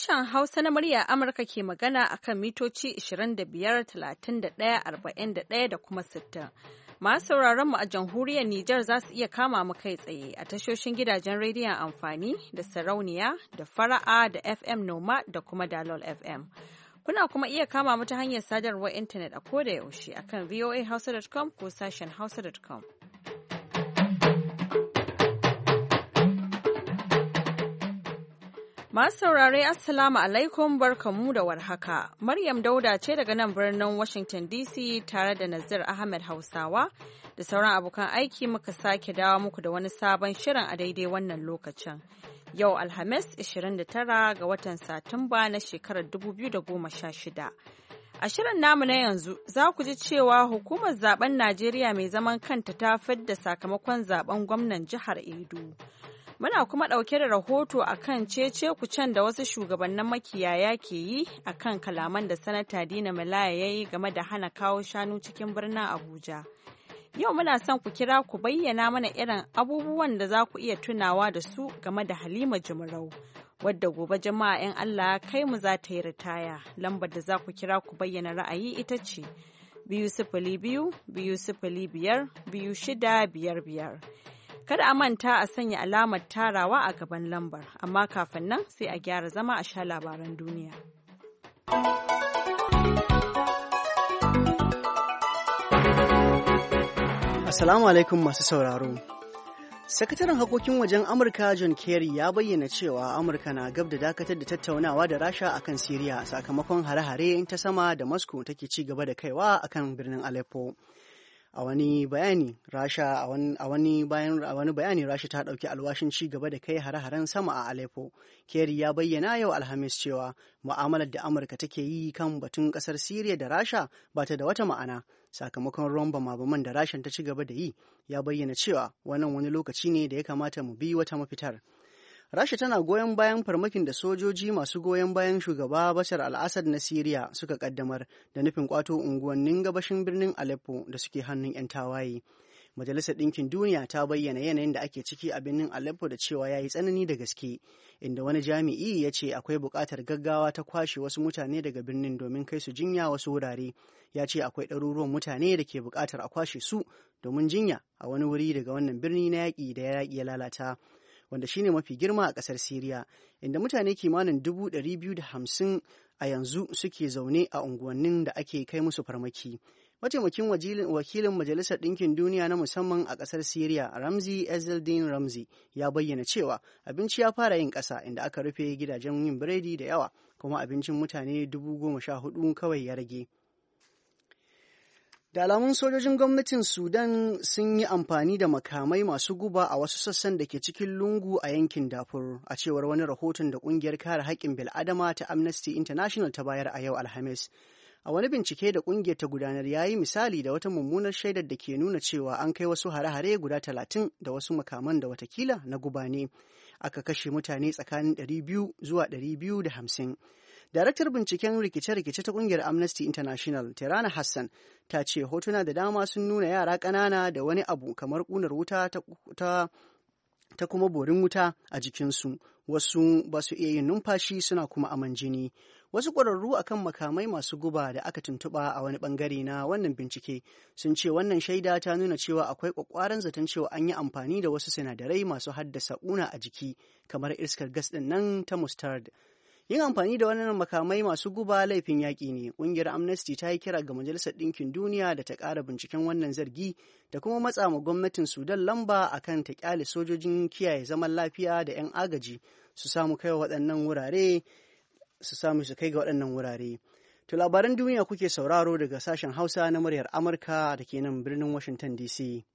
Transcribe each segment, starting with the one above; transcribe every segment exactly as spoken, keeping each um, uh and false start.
Sashen Hausa na murya Amurka ke magana akan mitoci ashirin da biyar, talatin da ɗaya, arba'in da ɗaya da kuma sittin. Masu sauraron mu a jamhuriyar Nijar za su iya kama mu kai tsaye a tashoshin gidajen rediyon amfani da sarauniya da fara'a da F M Noma da kuma Dalol F M. Kuna kuma iya kama mu ta hanyar sadarwar intanet a koda yaushe akan voa hausa dot com ko sashen hausa dot com. Masu saurare Assalamu alaikum barkamu da warhaka. Maryam Dauda ce daga nan birnin Washington D C tare da Nazir Ahmed Hausawa da sauran abokan aiki muka sake dawo muku da wani sabon shirin a daidai wannan lokacin. Yau Alhamis ashirin da tara ga watan Satumba na shekarar dubu biyu da goma sha shida. A shirin namu na yanzu za ku ji cewa hukumar zaben Najeriya mai zaman kanta ta fidda sakamakon zaben gwamnan jihar Edo. Muna kuma ɗauke da rahoto a kan cece-kucen da wasu shugabannin makiyaya ke yi a kan kalaman da Sanata Dina Malaya ya yi game da hana kawo shanu cikin birnin Abuja. Yau muna son ku kira ku bayyana mana irin abubuwan da za ku iya tunawa da su game da Halima Jumrau, wadda gobe jama'a 'yan Allah kai mu za ta yi ritaya. Lambar da za ku kira ku bayyana ra'ayi ita ce biyu sifili biyu, biyu sifili biyar, biyu shida biyar biyar. Kada a manta a sanya alamar tarawa a gaban lambar, amma kafin nan sai a gyara zama a sha labaran duniya. Assalamu alaikum masu sauraro. Sakataren harkokin wajen Amurka John Kerry ya bayyana cewa Amurka na gab da dakatar da tattaunawa da Rasha akan Siriya sakamakon hare-hare ta sama da Moscow take ci gaba da kaiwa akan birnin Aleppo. A wani bayani Rasha a wani bayan a wani bayani Rasha ta dauki alwashin ci gaba da kai hare-haren sama a Aleppo. Kerry ya bayyana yau Alhamis cewa mu'amalar da Amurka take yi kan batun kasar Syria da Rasha ba ta da wata ma'ana sakamakon ruwan bama-baman da Rasha ta ci gaba da yi. Ya bayyana cewa wannan wani lokaci ne da ya kamata mu bi wata mafitar. Rasha tana goyon bayan farmakin da sojoji masu goyon bayan shugaba Bashar al-Assad na Siriya suka kaddamar da nufin kwato unguwannin gabashin birnin Aleppo da suke hannun 'yan tawaye. Majalisar Ɗinkin Duniya ta bayyana yanayin da ake ciki a birnin Aleppo da cewa ya yi tsanani da gaske, inda wani jami'i ya ce akwai buƙatar gaggawa ta kwashe wasu mutane daga birnin domin kai su jinya wasu wurare. Ya ce akwai ɗaruruwan mutane da ke buƙatar a kwashe su domin jinya a wani wuri daga wannan birni na yaƙi da ya yaƙi ya lalata. Wanda shine mafi girma a ƙasar Siriya, inda mutane kimanin dubu ɗari biyu da hamsin a yanzu suke zaune a unguwannin da ake kai musu farmaki. Mataimakin wakilin Majalisar Ɗinkin Duniya na musamman a ƙasar Siriya, Ramzi Ezzeldin Ramzi, ya bayyana cewa abinci ya fara yin ƙasa inda aka rufe gidajen yin biredi da yawa, kuma abincin mutane dubu goma sha hudu kawai ya rage. Da alamun sojojin gwamnatin Sudan sun yi amfani da makamai masu guba a wasu sassan da ke cikin lungu a yankin Darfur, a cewar wani rahoton da ƙungiyar kare haƙƙin bil'adama ta Amnesty International ta bayar a yau Alhamis. A wani bincike da ƙungiyar ta gudanar ya yi misali da wata mummunar shaidar da ke nuna cewa an kai wasu hare-hare guda talatin da wasu makaman da watakila na guba ne. Aka kashe mutane tsakanin ɗari biyu zuwa ɗari biyu da hamsin. Daraktar binciken rikice-rikice ta kungiyar Amnesty International, Terana Hassan, ta ce hotuna da dama sun nuna yara ƙanana da wani abu kamar ƙunar wuta ta, ta, ta kuma borin wuta a jikinsu. Wasu ba su iya yin numfashi suna kuma aman jini. Wasu ƙwararru akan makamai masu guba da aka tuntuɓa a wani ɓangare na wannan bincike sun ce wannan shaida ta nuna cewa akwai ƙwaƙwaran zaton cewa an yi amfani da wasu sinadarai masu haddasa ƙuna a jiki kamar iskar gas ɗin nan ta mustard. Yin amfani da wannan makamai masu guba laifin yaƙi ne. Ƙungiyar Amnesty ta yi kira ga Majalisar Ɗinkin Duniya da ta ƙara binciken wannan zargi da kuma matsa ma gwamnatin Sudan lamba akan ta ƙyale sojojin kiyaye zaman lafiya da 'yan agaji su samu kai waɗannan wurare su samu su kai ga waɗannan wurare. To labaran duniya kuke sauraro daga sashen Hausa na muryar Amurka da ke nan birnin Washington D C.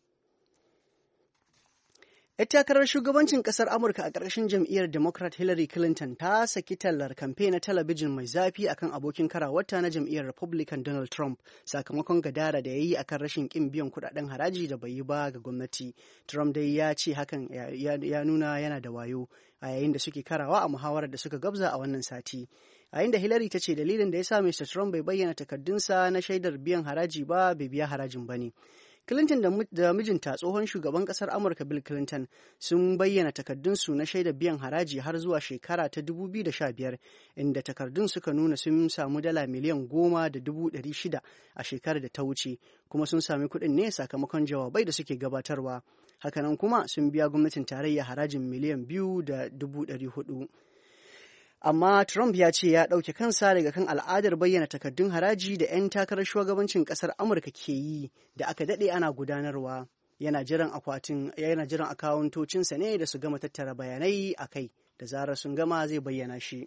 'Yar takarar shugabancin ƙasar Amurka a ƙarƙashin jam'iyyar Democrat Hillary Clinton ta saki tallar kamfe na talabijin mai zafi akan abokin karawarta na jam'iyyar Republican Donald Trump sakamakon gadara da ya yi akan rashin ƙin biyan kuɗaɗen haraji da bai yi ba ga gwamnati. Trump dai ya ce hakan ya nuna yana da wayo a yayin da suke karawa a muhawarar da suka gabza a wannan sati. A yayin da Hillary ta ce dalilin da ya sa Mister Trump bai bayyana takardunsa na shaidar biyan haraji ba bai biya harajin ba ne. Clinton da mijinta tsohon shugaban kasar Amurka Bill Clinton sun bayyana takardunsu na shaidar biyan haraji har zuwa shekara ta dubu biyu da sha biyar, inda takardun suka nuna sun samu dala miliyan goma da dubu ɗari shida a shekarar da ta wuce, kuma sun sami kuɗin ne sakamakon jawabai da suke gabatarwa. Hakanan kuma sun biya gwamnatin tarayya harajin miliyan biyu da dubu ɗari hudu. Amma Trump ya ce ya ɗauke kansa daga kan al'adar bayyana takardun haraji da 'yan takarar shugabancin ƙasar Amurka ke yi da aka daɗe ana gudanarwa. Yana jiran akwatin yana jiran akawuntocinsa ne da su gama tattara bayanai a kai, da zarar sun gama zai bayyana shi.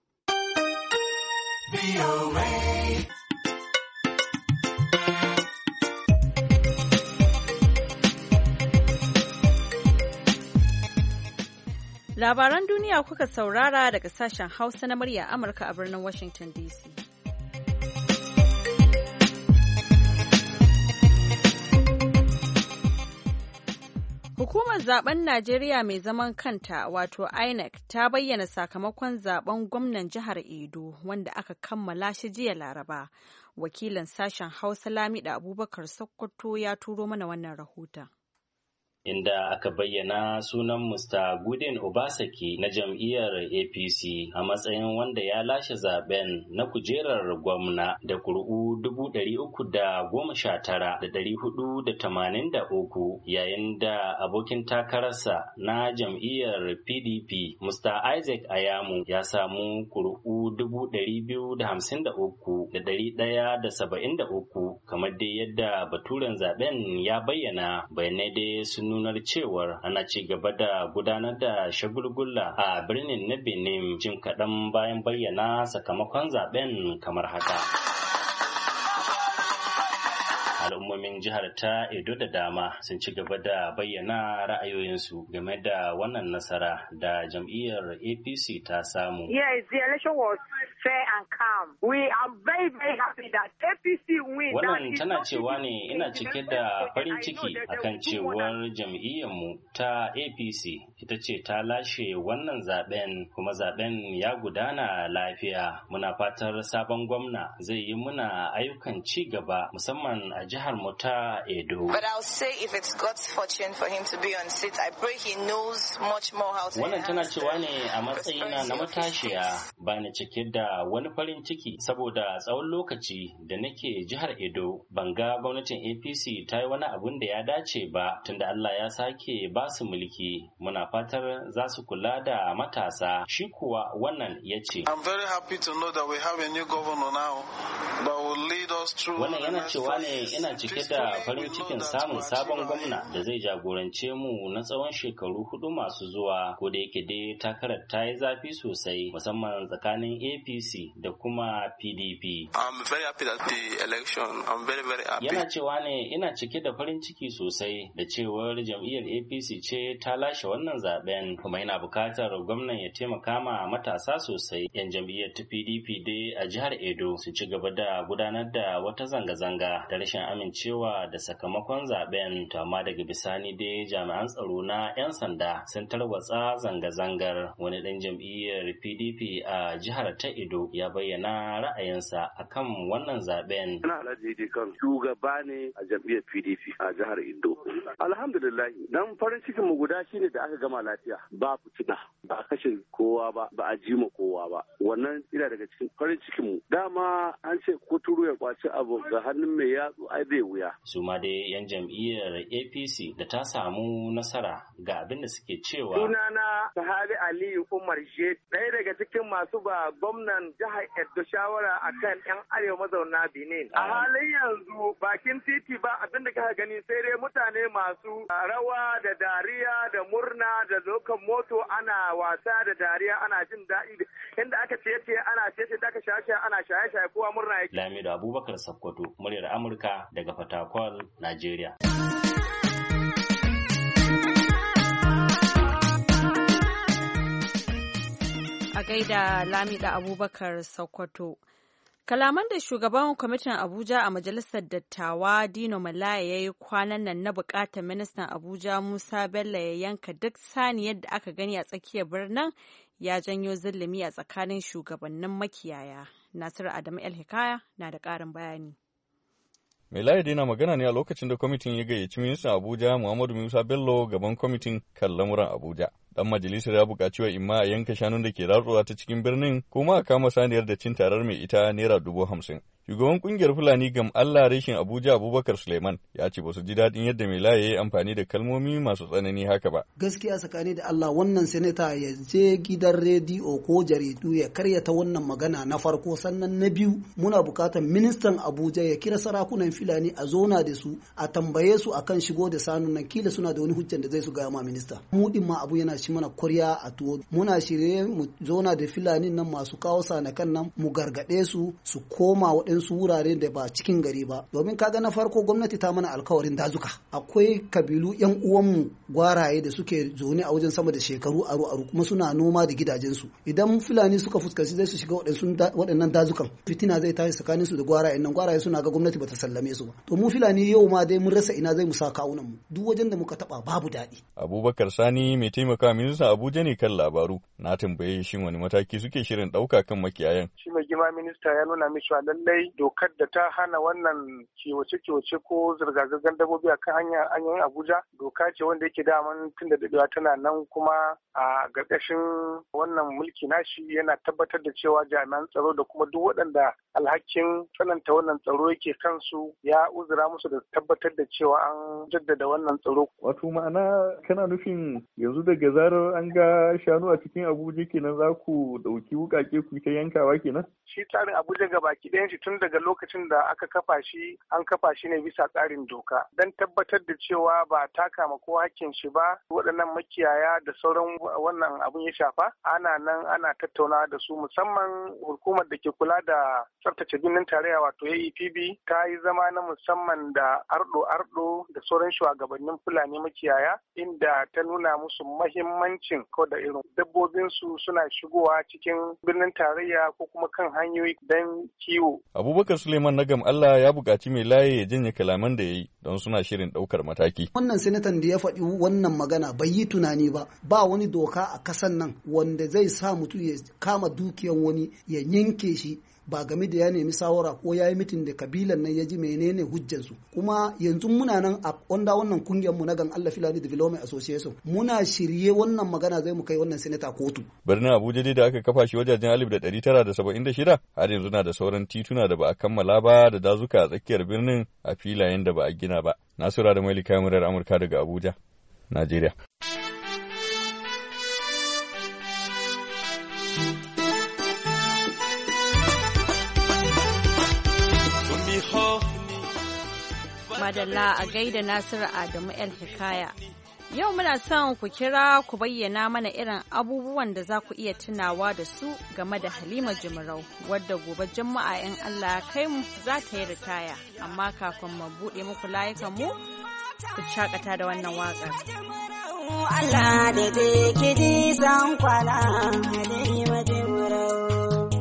Labaran duniya kuka saurara daga sashen Hausa na murya Amurka a birnin Washington D C. Hukumar zaben Najeriya mai zaman kanta wato I N E C ta bayyana sakamakon zaben gwamnan jihar Edo wanda aka kammala shi jiya Laraba. Wakilin sashen Hausa Lamida Abubakar Sokoto ya turo mana wannan rahoton. Inda aka bayyana sunan Mister Goodin Obaseki na jam'iyyar A P C a matsayin wanda ya lashe zaben na kujerar gwamna da kuri'u dubu ɗari uku da goma sha tara da ɗari hudu da tamanin da uku, yayin da abokin takararsa na jam'iyyar P D P Mister Isaac Ayamu ya samu kuri'u dubu ɗari biyu da hamsin da uku da ɗari ɗaya da saba'in da uku, kamar dai yadda baturen zaben ya bayyana. Bayanai dai sun nunar cewar ana ci gaba da gudanar da shagulgula a birnin na Benin jim kaɗan bayan bayyana sakamakon zaben kamar haka. Al'ummomin jihar ta Edo da dama sun ci gaba da bayyana ra'ayoyinsu game da wannan nasara da jam'iyyar A P C ta samu. Yes, the election was fair and calm. We are very very happy that A P C win. Wannan tana cewa ne ina cike da farin ciki akan cewar jam'iyyarmu ta A P C ita ce ta lashe wannan zaben, kuma zaben ya gudana lafiya. Muna fatar sabon gwamna zai yi muna ayyukan ci gaba musamman a jihar mu ta Edo. But I'll say if it's God's fortune for him to be on seat, I pray he knows much more how to. Wannan tana cewa ne a matsayina na matashiya, ba ni cike da wani farin ciki saboda tsawon lokaci da nake jihar Edo ban ga gwamnatin A P C ta yi wani abun da ya dace ba, tunda Allah ya sake ba su mulki. Muna fatar za su kula da matasa. Shi kuwa wannan ya ce. I'm very happy to know that we have a new governor now that will lead us through. Wannan yana cewa ne ina cike da farin cikin samun sabon gwamna da zai jagorance mu na tsawon shekaru hudu masu zuwa, ko da yake dai takarar ta yi zafi sosai musamman tsakanin A P C da kuma P D P. I'm very happy that the election. I'm very very happy. Yana cewa ne ina cike da farin ciki sosai da cewar jam'iyyar A P C ce ta lashe wannan zaben, kuma yana bukatar gwamnan ya taimaka ma matasa sosai. Yan jam'iyyar ta P D P dai a jihar Edo su ci gaba da gudanar da wata zanga-zanga da rashin amincewa da sakamakon zaben, to amma daga bisani dai jami'an tsaro na 'yan sanda sun tarwatsa zanga-zangar. Wani ɗan jam'iyyar P D P a jihar ta Edo ya bayyana ra'ayinsa akan wannan zaben. Ina Alhaji kan shugaba ne a jam'iyyar P D P a jihar Edo. Alhamdulillah, dan farin cikin mu guda shine da aka gama lafiya, ba fitina, ba a kashe kowa ba, ba a ji ma kowa ba. Wannan ina daga cikin farin cikin mu. Dama an ce kuturu ya kwaci abu ga hannun mai yatsu ai zai wuya. Su ma dai yan jam'iyyar A P C da ta samu nasara ga abin da suke cewa. Sunana Sahabi Aliyu Umar Je, ɗaya daga cikin masu ba gwamnan jihar Edo shawara akan 'yan arewa mazauna Benin. A halin yanzu bakin titi ba abin da kaka gani sai dai mutane masu rawa da dariya da murna da lokan moto, ana wasa da dariya, ana jin daɗi, inda aka ce ce ana ce ce da aka shaye ana shaye shaye kowa murna yake. Lamido Abubakar Sakkwato, muryar Amurka daga Fatakwal, Najeriya. A gaida Lamida Abubakar Sokoto. Kalaman da shugaban kwamitin Abuja a Majalisar Dattawa Dino Malaya ya yi kwanan nan na bukatar ministan Abuja Musa Bello ya yanka duk saniyar da aka gani a tsakiyar birnin ya janyo zulumi a tsakanin shugabannin makiyaya. Nasiru Adamu El Hikaya na da ƙarin bayani. Mai laye na magana ne a lokacin da kwamitin ya gayyaci ministan Abuja Muhammadu Musa Bello gaban kwamitin kan lamuran Abuja. Dan majalisar ya buƙaci wa imma a yanka shanun da ke ratsuwa ta cikin birnin kuma a kama saniyar da cin tarar mai ita naira dubu hamsin. Shugaban kungiyar Fulani Gam Allah reshin Abuja Abubakar Suleiman ya ce ba su ji daɗin yadda mai laye ya yi amfani da kalmomi masu tsanani haka ba. Gaskiya tsakani da Allah wannan senata ya je gidan rediyo ko jaridu ya karyata wannan magana na farko, sannan na biyu muna bukatar ministan Abuja ya kira sarakunan Fulani a zona da su a tambaye su akan shigo da sanun nan, kila suna da wani hujjan da zai su gaya ma minista. Mu din ma abu yana ci mana kwarya a tuwo. Muna shirye mu zona da Fulani nan masu kawo sanakan nan mu gargaɗe su su koma waɗansu su wurare da ba cikin gari ba, domin kaga na farko gwamnati ta mana alkawarin dazuka. Akwai kabilu yan uwanmu gwaraye da suke zaune a wajen sama da shekaru aru aru kuma suna noma da gidajensu. Idan Fulani suka fuskanci zai su shiga waɗannan dazukan, fitina zai tashi tsakanin su da gwaraye nan, gwaraye suna ga gwamnati bata sallame su ba. To mu Fulani yau ma dai mun rasa ina zai mu sa kawunan mu, duk wajen da muka taba babu daɗi. Abubakar Sani mai taimaka ministan Abuja ne kan labaru, na tambaye shin wani mataki suke shirin ɗauka kan makiyayan. Shi mai girma minista ya nuna mishi lallai dokar da ta hana wannan kiwace-kiwace ko zirga-zirgar dabbobi a kan hanyoyin Abuja doka ce wanda yake daman tun da daɗewa tana nan, kuma a ƙarƙashin wannan mulki nashi yana tabbatar da cewa jami'an tsaro da kuma duk waɗanda alhakin tsananta wannan tsaro yake kansu ya uzura musu da tabbatar da cewa an jaddada wannan tsaro. Wato ma'ana kana nufin yanzu daga zarar an ga shanu a cikin Abuja kenan za ku ɗauki wukake ku ta yankawa kenan? Shi tsarin Abuja gabaki ɗayan shi tun daga lokacin da aka kafa shi an kafa shi ne bisa tsarin doka don tabbatar da cewa ba taka ma ko hakkin shi ba. Waɗannan makiyaya da sauran wannan abun ya shafa ana nan ana tattaunawa da su, musamman hukumar da ke kula da tsaftace birnin tarayya wato A E P B ta yi zama na musamman da ardo ardo da sauran shugabannin Fulani makiyaya, inda ta nuna musu mahimmancin ko da irin dabbobinsu suna shigowa cikin birnin tarayya ko kuma kan hanyoyi don kiwo. Abubakar Suleiman na Gam Allah ya buƙaci mai laye ya janye kalaman da ya yi don suna shirin ɗaukar mataki. Wannan senatan da ya faɗi wannan magana bai yi tunani ba, ba wani doka a kasan nan wanda zai sa mutum ya kama dukiyan wani ya yanke shi ba game da ya nemi shawara ko ya yi mitin da kabilan nan ya ji menene hujjansu. Kuma yanzu muna nan a wanda wannan kungiyar mu na Gan Allah Fulani Development Association muna shirye wannan magana zai mu kai wannan senata kotu. Birnin Abuja dai da aka kafa shi wajajen alif da ɗari tara da saba'in da shida har yanzu na da sauran tituna da ba a kammala ba da dazuka a tsakiyar birnin a filayen da ba a gina ba. Nasura da Maili Kamarar Amurka daga Abuja, Najeriya. Madalla a gaida Nasiru Adamu El Hikaya. Yau muna son ku kira ku bayyana mana irin abubuwan da za ku iya tunawa da su game da Halima Jumrau, wadda gobe Juma'a in Allah kai mu za ta yi ritaya. Amma kafin mu buɗe muku layukan mu, ku shakata da wannan waƙar. Allah da dai kidi san kwana Halima Jumrau.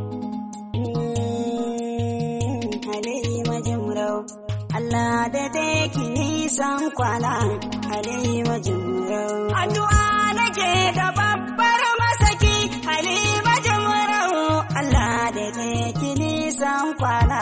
Halima Jumrau. Allah da dai ki nisan kwana Halima Jumrau. Addu'a nake da babbar masaki Halima Jumrau. Allah da dai ki nisan kwana.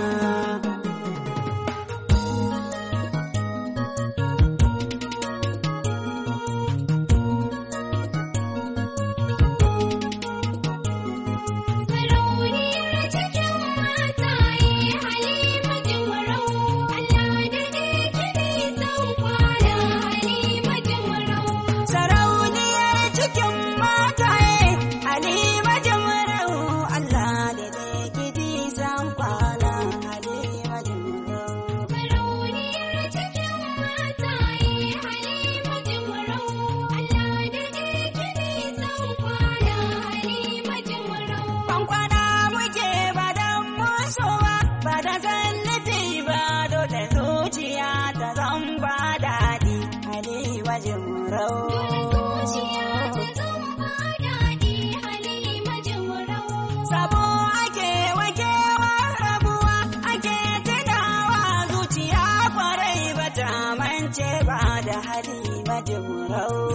Sabo ake wakewa rabuwa ake tunawa zuciya kwarai bata mance ba da Halima Jumrau.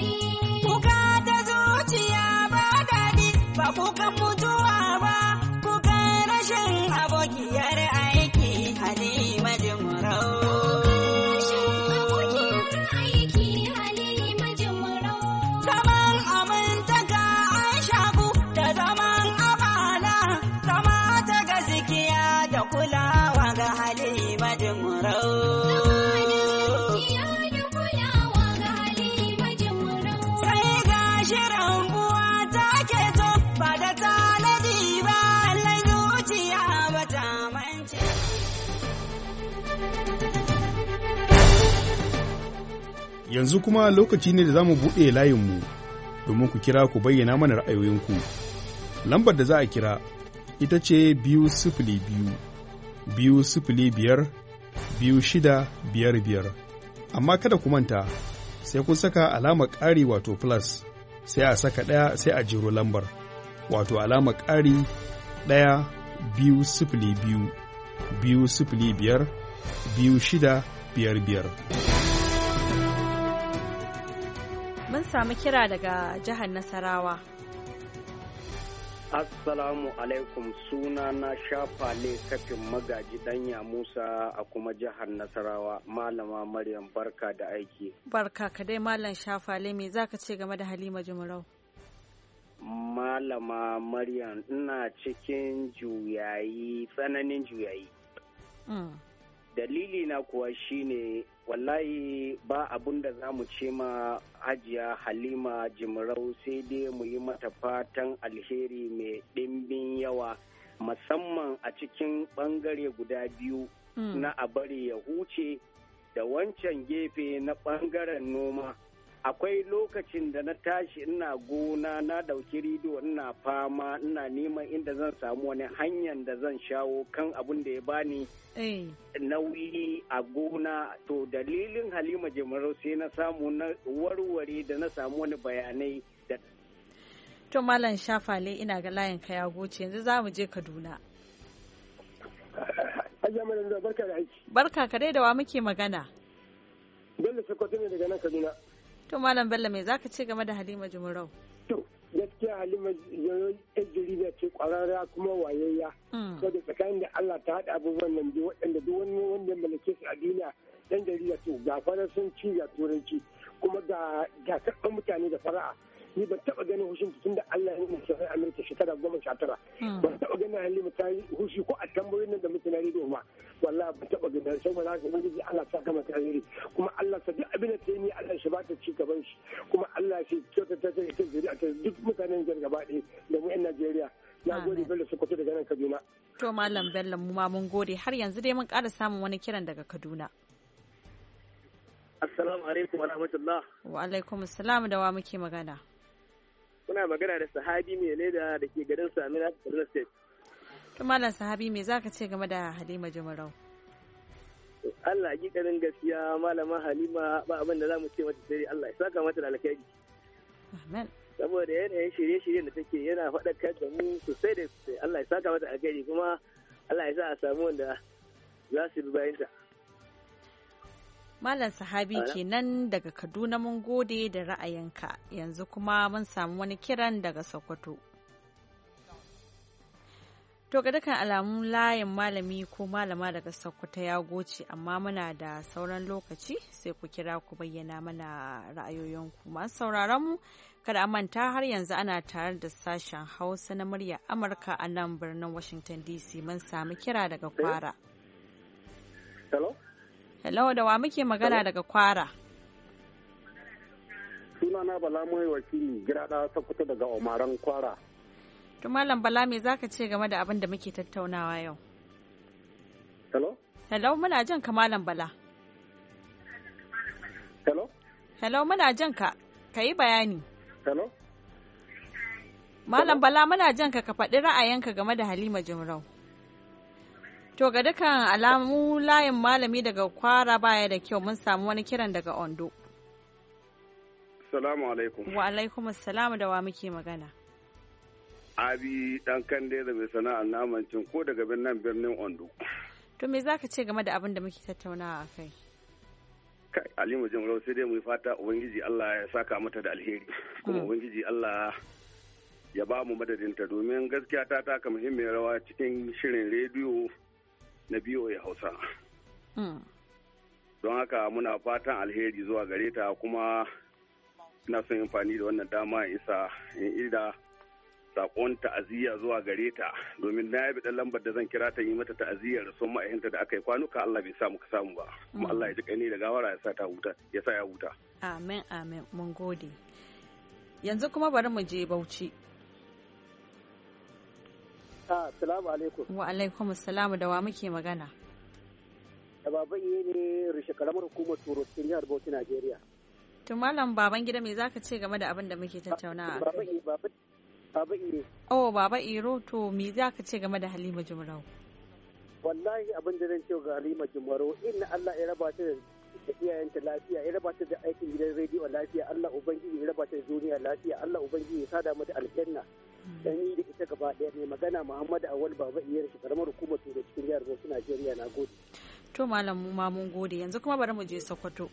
Kuka da zuciya ba daɗi ba kukan mutuwa ba. kulawa ga Halima Jumrau. Sai ga shirin buwa ta ke zo ba da tanadi ba, lai zuciya ba ta mance. Yanzu kuma lokaci ne da za mu buɗe layinmu domin ku kira ku bayyana mana ra'ayoyinku. Lambar da za a kira ita ce biyu sifili biyu, biyu sifili biyar, biyu shida biyar biyar. Amma kada ku manta, sai kun saka alamar ƙari wato plus, sai a saka ɗaya sai a jiro lambar, wato alamar ƙari ɗaya biyu sifili biyu, biyu sifili biyar, biyu shida biyar biyar. Mun samu kira daga jihar Nasarawa. Assalamu alaikum, suna na Shafale kafin magaji danya Musa a kuma jihar Nasarawa. Malama Maryam barka da aiki. Barka ka dai Malam Shafale, me zaka ce game da Halima Jumrau? Malama Maryam, ina cikin juyayi, tsananin juyayi. Mm. Dalili na kuwa shine wallahi ba abun da za mu ce ma Hajiya Halima Jumrau sai dai mu yi mata fatan alheri mai ɗimbin yawa, musamman a cikin ɓangare guda biyu mm. na a bari ya huce da wancan gefe na ɓangaren noma. Akwai lokacin da na tashi ina gona na dauki rido ina fama ina neman inda zan samu wani hanyar da zan shawo kan abin da ya bani nauyi a gona. To dalilin Halima Jumrau sai na samu na warware da na samu wani bayanai da. To Malam Shafale, ina ga layin ka ya goce, yanzu za mu je Kaduna. Barka da aiki. Barka ka dai, da wa muke magana? Bello Sokoto ne daga nan Kaduna. To Malam Bello, me zaka ce game da Halima Jumrau? To gaskiya Halima Jumrau ta jarida ce kwararra kuma wayayya. Saboda tsakanin da Allah ta haɗa abubuwan nan biyu waɗanda duk wani wanda mallake su a duniya dan jarida to ga faransanci ga turanci kuma ga ga karɓar mutane da fara'a. Ni ban taɓa ganin hushin tun da Allah ya yi shirin Amurka shekara goma sha tara. Ban taɓa ganin Halima ta yi hushi ko a tambayoyin nan da mutane rediyo ma. Wallahi ban taɓa ganin saboda haka ubangiji Allah ta kama ta alheri kuma Allah sa duk abin da ta yi ni Allah shi ba ta ci gaban shi kuma Allah shi kyautata ta ita zuri'a ta duk mutanen jar gaba ɗaya da mu 'yan Najeriya. Na gode Bello Sokoto daga nan Kaduna. To Malam Bello, mu ma mun gode, har yanzu dai mun ƙara samun wani kiran daga Kaduna. Assalamu alaikum wa rahmatullah. Wa alaikum assalam, da wa muke magana? Muna magana da Sahabi mai leda da ke garin Samina Kaduna State. To Malam Sahabi, me zaka ce game da Halima Jumrau? Allah hakikanin gaskiya malama Halima ba abin da za mu ce mata sai Allah ya saka mata da alkhairi. Amen. Saboda yanayin shirye-shiryen da take yana faɗakar da mu sosai da sosai. Allah ya saka mata alkhairi kuma Allah ya sa a samu wanda za su bi bayanta. Malam Sahabi kenan daga Kaduna, mun gode da ra'ayinka. Yanzu kuma mun samu wani kiran daga Sokoto. To ga dukkan alamun layin malami ko malama daga Sokoto ya goce, amma muna da sauran lokaci sai ku kira ku bayyana mana ra'ayoyinku. Masu sauraron mu kada a manta har yanzu ana tare da sashen Hausa na murya Amurka a nan birnin Washington D C. Mun samu kira daga Kwara. Hello? Hello, da wa muke magana daga Kwara? Sunana Bala Mai wakili Girada Sokoto daga Omaran Kwara. To Malam Bala, me zaka ce game da abin da muke tattaunawa yau? Hello? Hello, muna jan ka Malam Bala. Hello? Hello, muna jan ka. Ka yi bayani. Hello? Malam Bala, muna jan ka ka faɗi ra'ayinka game da Halima Jumrau. To ga dukkan alamu layin malami daga Kwara baya da kyau, mun samu wani kiran daga Ondo. Salamu alaikum. Wa alaikum assalam, da wa muke magana? Abi dan kande da mai sana'ar namancin ko daga birnin birnin Ondo. To me zaka ce game da abin da muke tattaunawa a kai? Kai Halima Jumrau sai dai mu fata ubangiji Allah ya saka mata da alheri. Kuma ubangiji Allah ya ba mu madadinta domin gaskiya ta taka muhimmiyar rawa cikin shirin rediyo na B O A Hausa. Don haka muna fatan alheri zuwa gare ta kuma ina son amfani da wannan dama isa in ida sakon ta'aziyya zuwa gare ta domin na yabi dan lambar da zan kira ta yi mata ta'aziyyar rasuwar ma'ahinta da aka yi kwanuka Allah bai sa muka samu ba kuma Allah ya ji kai da gawara ya sa ta huta ya sa ya huta amin amin mun gode yanzu kuma bari mu je Bauchi. Assalamu alaikum. Wa alaikum assalamu da wa muke magana? Da baban yi ne rushe karamar hukumar Turo cikin jihar Bauchi Najeriya. To malam baban gida me zaka ce game da abin da muke tattaunawa? Baba yi baba baba yi. Oh baba Iro to me zaka ce game da Halima Jumrau? Wallahi abin da zan ce ga Halima Jumrau inna Allah ya raba ta da iyayenta lafiya ya raba ta da aikin gidan rediyo lafiya Allah ubangiji ya raba ta da duniya lafiya Allah ubangiji ya sada mata aljanna dan yi da ita gaba daya ne magana Muhammadu Awal baba iyar shi karamar hukumar Turo cikin jihar Bauchi Najeriya na gode to malam mu ma mun gode yanzu kuma bari mu je Sokoto.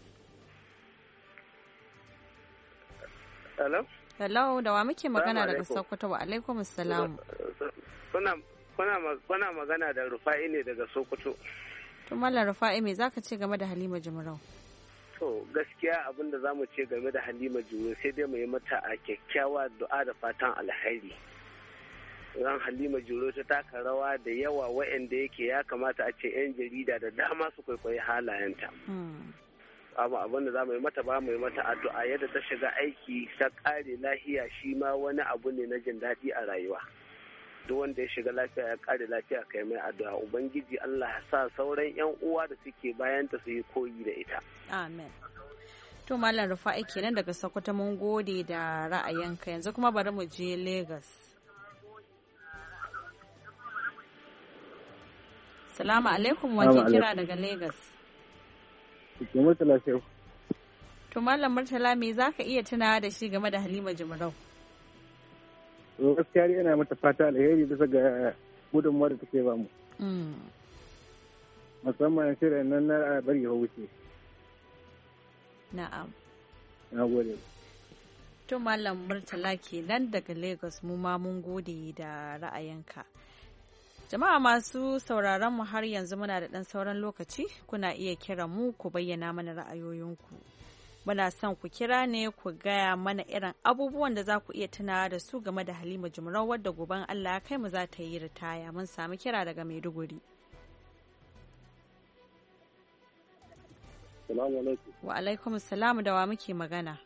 Hello hello da wa muke magana daga Sokoto? Wa alaikum assalam. kuna kuna kuna magana da Rufa'i ne daga Sokoto. To Mallam Rufa'i me zaka ce game da Halima Jumrau? To gaskiya abin da zamu ce game da Halima Jumrau sai dai mu yi mata a kyakkyawa du'a da fatan alheri. Ran Halima Jumrau ta taka rawa da yawa waɗanda yake ya kamata a ce 'yan jarida da dama su kwaikwayi halayenta. Abu abin da za mu yi mata ba mu yi mata addu'a yadda ta shiga aiki ta ƙare lahiya shi ma wani abu ne na jin daɗi a rayuwa. Duk wanda ya shiga lafiya ya kare lafiya kai mai addu'a ubangiji Allah ya sa sauran yan uwa da suke bayan ta su yi koyi da ita amen. To Mallam Rufa'i kenan daga Sokoto mun gode da ra'ayinka yanzu kuma bari mu je Lagos. Salamu alaikum wake kira daga Lagos. To Mallam Murtala me zaka iya tunawa da shi game da Halima Jumrau? Gaskiya yana mata fata alheri bisa ga gudunmuwar da take ba mu. Musamman shirin nan na bari ya wuce. Na'am. Na gode. To Mallam Murtala kenan daga Lagos mu ma mun gode da ra'ayinka. Jama'a masu sauraron mu har yanzu muna da ɗan sauran lokaci kuna iya kira mu ku bayyana mana ra'ayoyinku. Muna son ku kira ne ku gaya mana irin abubuwan da za ku iya tunawa da su game da Halima Jumrau wadda goben Allah kai mu za ta yi ritaya. Mun sami kira daga Maiduguri. Salamu alaikum. Wa alaikum salamu da wa muke magana?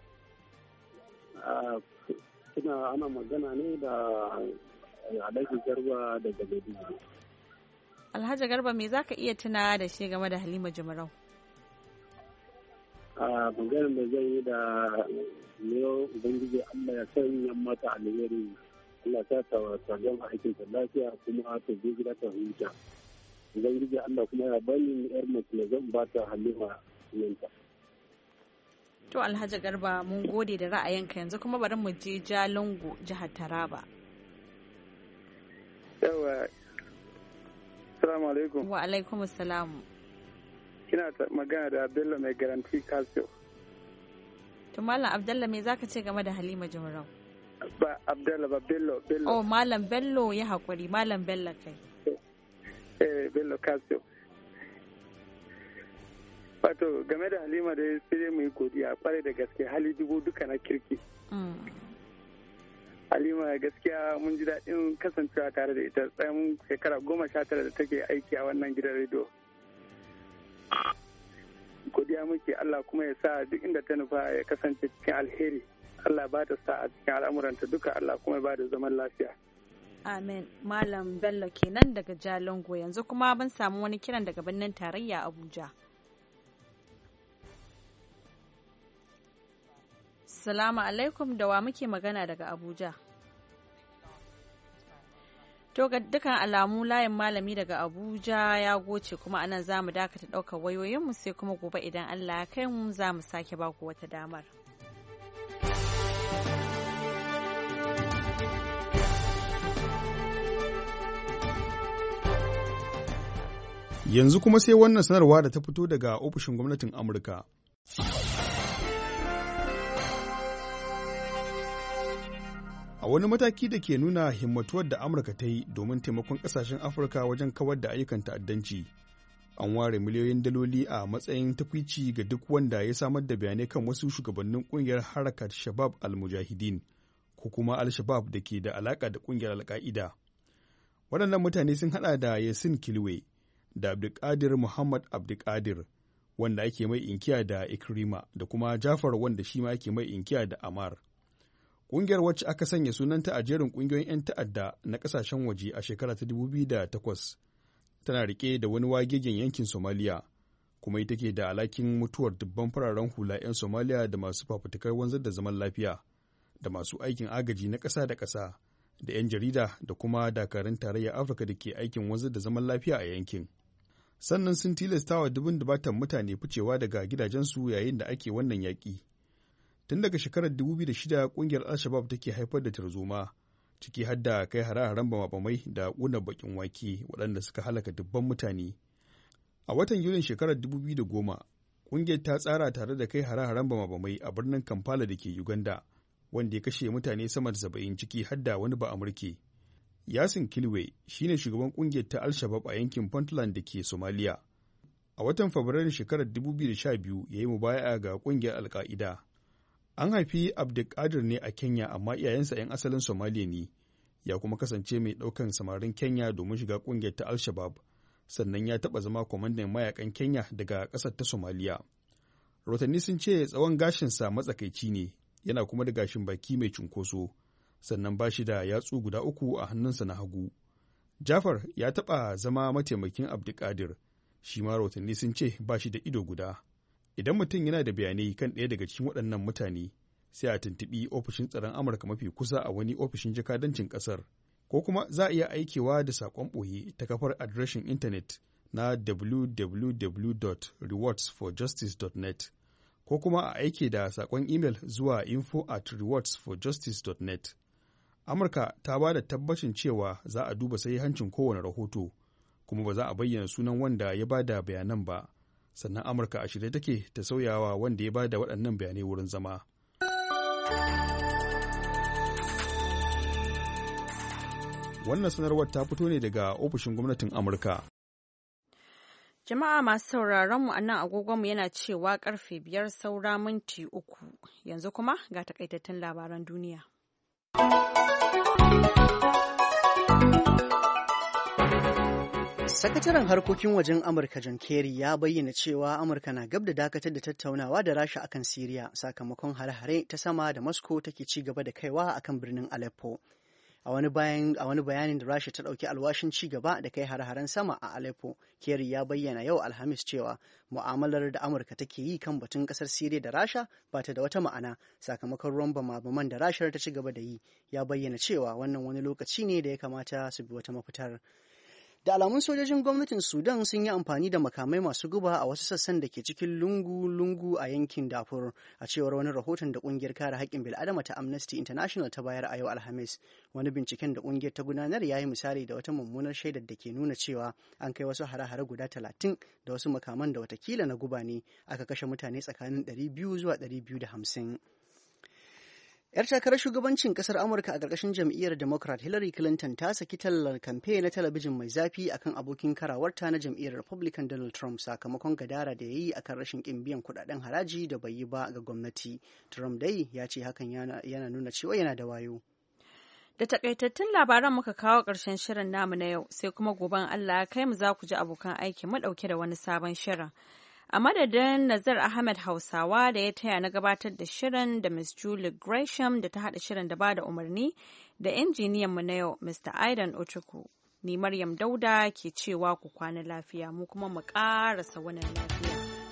Kina ana magana ne da Alhaji Garba daga Maiduguri. Alhaji Garba me za ka iya tunawa da shi game da Halima Jumrau? a bangaren da zai yi da yau ubangiji Allah ya sanya mata alheri Allah ta ta gama aikin ta lafiya kuma ta je gida ta huta ubangiji Allah kuma ya bani yar mace zan ba ta Halima yanta. To Alhaji Garba mun gode da ra'ayinka yanzu kuma bari mu je Jalingo jihar Taraba. Yawa Assalamu alaikum. Wa alaikum assalam. Kina magana da Abdullah mai garanti Casio. To Malam Abdullah me zaka ce game da Halima Jumrau? Ba Abdullah ba Bello Bello. Oh Malam Bello ya hakuri Malam Bello kai. Eh Bello Casio. Wato game da Halima da sai mu yi godiya kware da gaske hali dubu duka na kirki. Halima gaskiya mun ji daɗin kasancewa tare da ita tsayin shekara goma sha tara da take aiki a wannan gidan rediyo. Godiya muke Allah kuma ya sa duk inda ta nufa ya kasance cikin alheri. Allah ba ta sa a cikin al'amuranta duka Allah kuma ya ba da zaman lafiya. Amen. Malam Bello kenan daga Jalingo yanzu kuma ban samu wani kiran daga birnin tarayya Abuja. Salamu alaikum da wa muke magana daga Abuja. To ga dukkan alamu layin malami daga Abuja ya goce kuma anan za mu dakata ɗaukar wayoyinmu sai kuma gobe idan Allah ya kai mu za mu sake baku wata damar. Yanzu kuma sai wannan sanarwa da ta fito daga ofishin gwamnatin Amurka. A wani mataki da ke nuna himmatuwar da Amurka ta yi domin taimakon ƙasashen Afirka wajen kawar da ayyukan ta'addanci, an ware miliyoyin daloli a matsayin takwici ga duk wanda ya samar da bayanai kan wasu shugabannin ƙungiyar Harakat Shabab al-Mujahideen ko kuma Al-Shabab da ke da alaƙa da ƙungiyar Al-Qaida. Waɗannan mutane sun haɗa da Yasin Kilwe da Abdulkadir Muhammad Abdulkadir wanda ake mai inkiya da Ikrima da kuma Jafar wanda shi ma ake mai inkiya da Amar. Ƙungiyar wacce aka sanya sunanta a jerin ƙungiyoyin 'yan ta'adda na ƙasashen waje a shekara ta dubu biyu da takwas tana riƙe da wani wagegen yankin Somaliya, kuma ita ke da alhakin mutuwar dubban fararen hula 'yan Somaliya da masu fafutukar wanzar da zaman lafiya, da masu aikin agaji na ƙasa da ƙasa, da 'yan jarida da kuma dakarun tarayyar Afirka da ke aikin wanzar da zaman lafiya a yankin. Sannan sun tilastawa dubun dubatan mutane ficewa daga gidajensu yayin da ake wannan yaƙi. Tun daga shekarar dubu biyu da shida ƙungiyar Al-Shabab take haifar da tarzoma, ciki har da kai hare-haren bama-bamai da ƙunar baƙin wake waɗanda suka halaka dubban mutane. A watan Yulin shekarar dubu biyu da goma, ƙungiyar ta tsara tare da kai hare-haren bama-bamai a birnin Kampala da ke Uganda, wanda ya kashe mutane sama da saba'in ciki har da wani Ba'amurke. Yasin Kilwe shine shugaban ƙungiyar ta Al-Shabab a yankin Puntland da ke Somalia. A watan Fabrairun shekarar dubu biyu da sha biyu ya yi mubaya'a ga ƙungiyar Al-Qaida. An haifi Abdulkadir ne a Kenya amma iyayensa 'yan asalin Somaliya ne, ya kuma kasance mai ɗaukan samarin Kenya domin shiga ƙungiyar ta Al-Shabab, sannan ya taɓa zama kwamandan mayakan Kenya daga ƙasar ta Somaliya. Rahotanni sun ce tsawon gashinsa matsakaici ne, yana kuma da gashin baki mai cunkoso, sannan ba shi da yatsu guda uku a hannunsa na hagu. Jafar ya taɓa zama mataimakin Abdulkadir, shi ma rahotanni sun ce ba shi da ido guda. Idan mutum yana da bayanai kan ɗaya daga cikin waɗannan mutane, sai a tuntuɓi ofishin tsaron Amurka mafi kusa a wani ofishin jakadancin ƙasar, ko kuma za a iya aikewa da saƙon ɓoye ta kafar adireshin intanet na w w w dot rewards for justice dot net, ko kuma a aike da saƙon imel zuwa info at rewards for justice dot net. Amurka ta ba da tabbacin cewa za a duba sahihancin kowane rahoto, kuma ba za a bayyana sunan wanda ya ba da bayanan ba. Sannan Amurka a shirye take ta sauyawa wanda ya ba da waɗannan bayanai wurin zama. Wannan sanarwar ta fito ne daga ofishin gwamnatin Amurka. Jama'a masu sauraron mu a nan agogonmu yana cewa karfe biyar saura minti uku. Yanzu kuma ga takaitattun labaran duniya. Sakataren harkokin wajen Amurka John Kerry ya bayyana cewa Amurka na gab da dakatar da tattaunawa da Rasha akan Siriya sakamakon hare-hare ta sama da Moscow take ci gaba da kaiwa akan birnin Aleppo. A wani bayan a wani bayanin da Rasha ta dauki alwashin ci gaba da kai hare-haren sama a Aleppo, Kerry ya bayyana yau Alhamis cewa mu'amalar da Amurka take yi kan batun kasar Siriya da Rasha ba ta da wata ma'ana sakamakon ruwan bama-baman da Rasha ta ci gaba da yi. Ya bayyana cewa wannan wani lokaci ne da ya kamata su bi wata mafitar. Da alamun sojojin gwamnatin Sudan sun yi amfani da makamai masu guba a wasu sassan da ke cikin lungu-lungu a yankin Darfur, a cewar wani rahoton da kungiyar kare haƙƙin bil'adama ta Amnesty International ta bayar a yau Alhamis. Wani binciken da kungiyar ta gudanar ya yi misali da wata mummunar shaidar da ke nuna cewa an kai wasu hare-hare guda talatin da wasu makaman da watakila na guba ne, aka kashe mutane tsakanin ɗari biyu zuwa ɗari biyu da hamsin. 'Yar takarar shugabancin kasar Amurka a ƙarƙashin jam'iyyar Democrat Hillary Clinton ta saki tallar kamfe na talabijin mai zafi akan abokin karawarta na jam'iyyar Republican Donald Trump sakamakon gadara da ya yi akan rashin ƙin biyan kuɗaɗen haraji da bai yi ba ga gwamnati. Trump dai ya ce hakan yana, yana nuna cewa yana da wayo. Da takaitattun labaran muka kawo ƙarshen shirin namu na yau, sai kuma goben Allah ya kai mu za ku ji abokan aiki mu ɗauke da wani sabon shirin. A madadin Nazar Ahmed Hausawa da ya taya na gabatar da shirin da Miss Julie Gresham da ta haɗa shirin da ba da umarni da injiniyan mu na yau Mister Aidan Ochuku. Ni Maryam Dauda ke cewa ku kwana lafiya mu kuma mu ƙarasa wannan lafiya.